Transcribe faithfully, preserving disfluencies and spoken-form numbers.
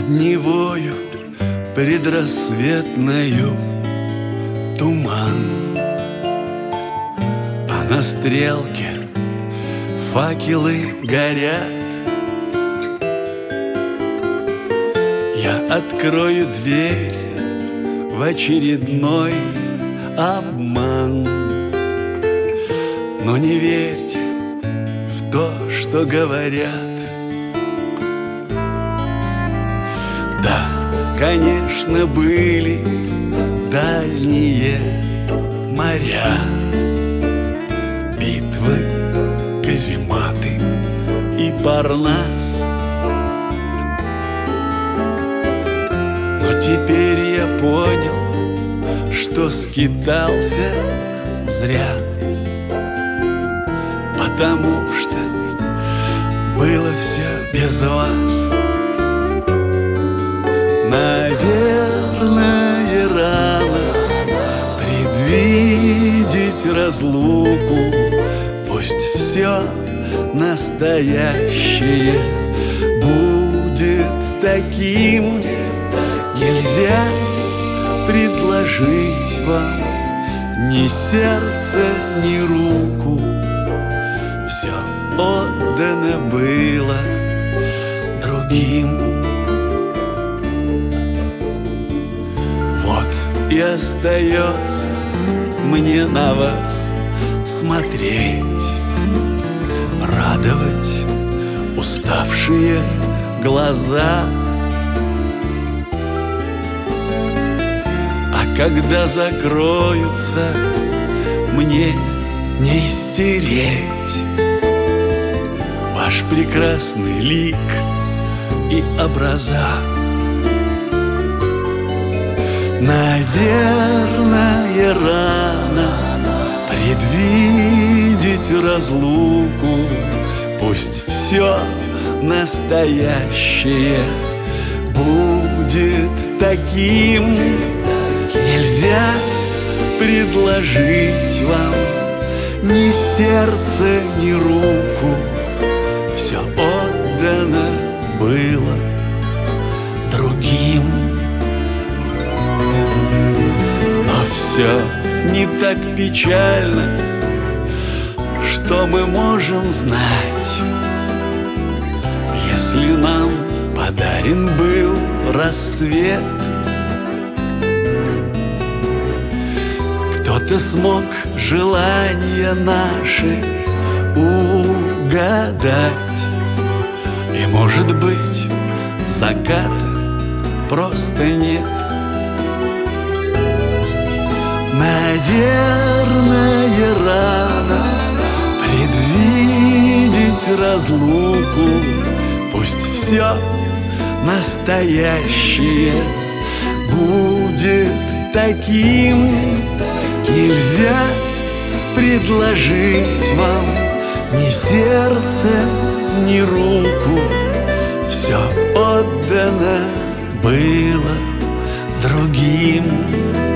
Над Невою предрассветною туман, а на стрелке факелы горят. Я открою дверь в очередной обман, но не верьте в то, что говорят. Да, конечно, были дальние моря, битвы, казематы и Парнас. Но теперь я понял, что скитался зря, потому что было все без вас. Наверное, рано предвидеть разлуку. Пусть все настоящее будет таким. Нельзя предложить вам ни сердце, ни руку. Все отдано было другим. Вот и остается мне на вас смотреть, радовать уставшие глаза. А когда закроются, мне не стереть ваш прекрасный лик и образа. Наверное, рано предвидеть разлуку. Пусть все настоящее будет таким. Нельзя предложить вам ни сердце, ни руку. Все отдано было другим. Но все не так печально, что мы можем знать, если нам подарен был рассвет. Кто-то смог желания наши угадать, и, может быть, заката просто нет. Наверное, рано предвидеть разлуку. Пусть все настоящее будет таким. Нельзя предложить вам ни сердце, ни руку. Все отдано было другим.